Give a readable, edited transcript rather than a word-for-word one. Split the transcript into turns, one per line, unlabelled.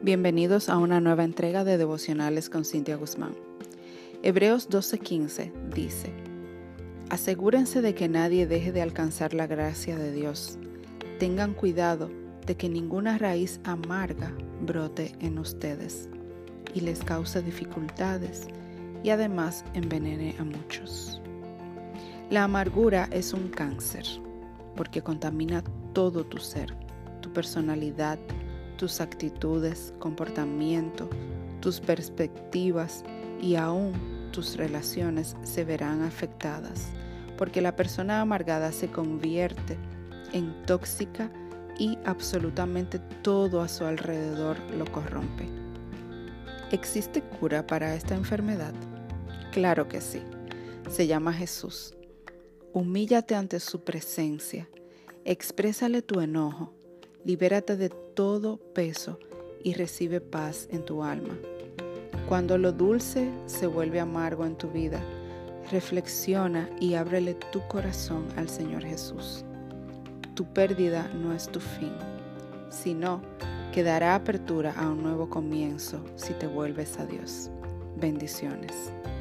Bienvenidos a una nueva entrega de Devocionales con Cintia Guzmán. Hebreos 12:15 dice: Asegúrense de que nadie deje de alcanzar la gracia de Dios. Tengan cuidado de que ninguna raíz amarga brote en ustedes y les cause dificultades y además envenene a muchos. La amargura es un cáncer porque contamina todo tu ser, tu personalidad, tus actitudes, comportamiento, tus perspectivas y aún tus relaciones se verán afectadas, porque la persona amargada se convierte en tóxica y absolutamente todo a su alrededor lo corrompe. ¿Existe cura para esta enfermedad? Claro que sí. Se llama Jesús. Humíllate ante su presencia, exprésale tu enojo, libérate de todo peso y recibe paz en tu alma. Cuando lo dulce se vuelve amargo en tu vida, reflexiona y ábrele tu corazón al Señor Jesús. Tu pérdida no es tu fin, sino que dará apertura a un nuevo comienzo si te vuelves a Dios. Bendiciones.